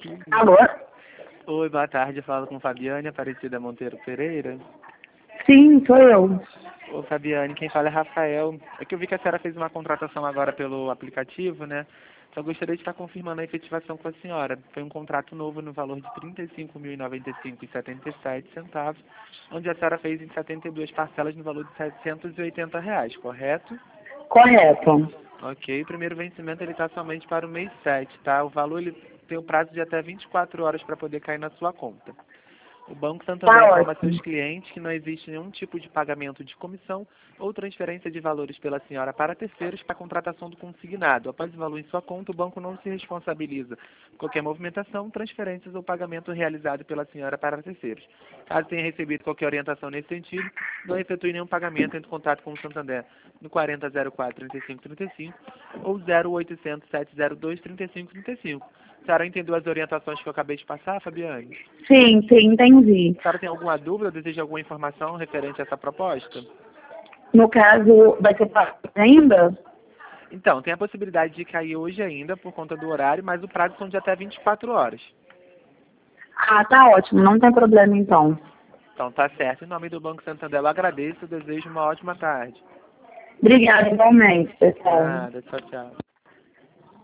Alô? Oi, boa tarde. Eu falo com Fabiane Aparecida Monteiro Pereira. Sim, sou eu. Ô, Fabiane, quem fala é Rafael. É que eu vi que a senhora fez uma contratação agora pelo aplicativo, né? Só gostaria de estar confirmando a efetivação com a senhora. Foi um contrato novo no valor de R$ 35.095,77, onde a senhora fez em 72 parcelas no valor de R$ 780, correto? Correto. Ok, o primeiro vencimento ele está somente para o mês 7, tá? O valor ele tem o prazo de até 24 horas para poder cair na sua conta. O Banco Santander Tá informa a seus ótimo. clientes que não existe nenhum tipo de pagamento de comissão ou transferência de valores pela senhora para terceiros para a contratação do consignado. Após o valor em sua conta, o banco não se responsabiliza por qualquer movimentação, transferências ou pagamento realizado pela senhora para terceiros. Caso tenha recebido qualquer orientação nesse sentido, não efetue nenhum pagamento, entre em contato com o Santander no 4004-3535 ou 0800 702 3535. A senhora entendeu as orientações que eu acabei de passar, Fabiane? Sim, entendi. A senhora tem alguma dúvida, deseja alguma informação referente a essa proposta? No caso, vai ser pago ainda? Então, tem a possibilidade de cair hoje ainda, por conta do horário, mas o prazo são de até 24 horas. Ah, tá ótimo, não tem problema então. Então, tá certo. Em nome do Banco Santander, eu agradeço e desejo uma ótima tarde. Obrigada igualmente, pessoal. Nada, tchau, tchau.